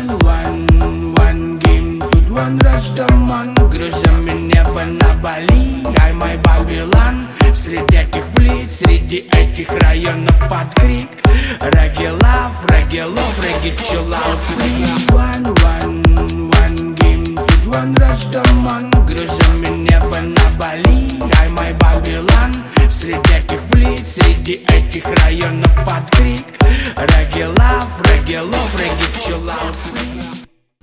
One game, тут one Растаман. Грозами небо на Бали, ай мой Babylon. Среди этих плиц, среди этих районов под крик Reggae love, reggae chill out free. One game, тут one Растаман. Грозами небо на Бали, ай мой Babylon. Среди этих плиц, среди этих районов под крик Reggae love, reggae chill out free.